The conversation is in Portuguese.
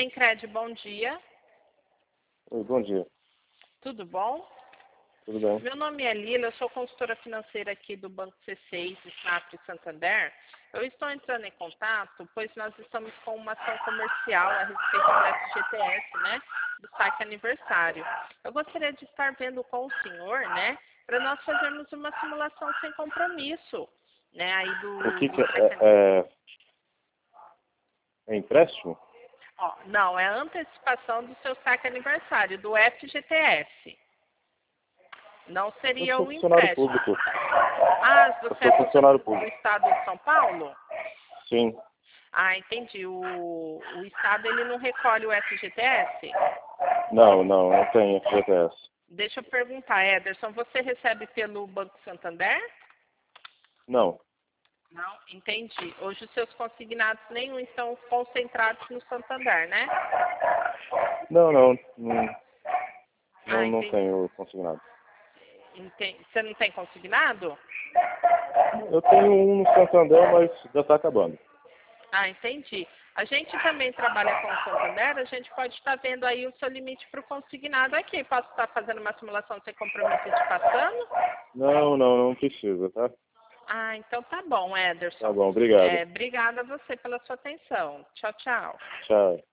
Sencred, bom dia. Oi, bom dia. Tudo bom? Tudo bem? Meu nome é Lila, eu sou consultora financeira aqui do Banco C6, Snap e Santander. Eu estou entrando em contato, pois nós estamos com uma ação comercial a respeito do FGTS, né? Do saque aniversário. Eu gostaria de estar vendo com o senhor, né? Para nós fazermos uma simulação sem compromisso, né? Aí O que do que saque aniversário. é empréstimo? Ó, não, é a antecipação do seu saque aniversário, do FGTS. Não Eu seria sou o funcionário empréstimo. público. Ah, Eu você sou é funcionário do público. estado de São Paulo? Sim. Ah, entendi. O estado ele não recolhe o FGTS? Não tem FGTS. Deixa eu perguntar, Ederson, você recebe pelo Banco Santander? Não. Não, entendi. Hoje os seus consignados nenhum estão concentrados no Santander, né? Não Ah, entendi. tenho consignado. Você não tem consignado? Eu tenho um no Santander, mas já está acabando. Ah, entendi. A gente também trabalha com o Santander, a gente pode estar vendo aí o seu limite para o consignado aqui. Posso estar fazendo uma simulação sem compromisso e te passando? Não precisa, tá? Ah, então tá bom, Tá Ederson. bom, obrigado. Obrigada a você pela sua atenção. Tchau, tchau. Tchau.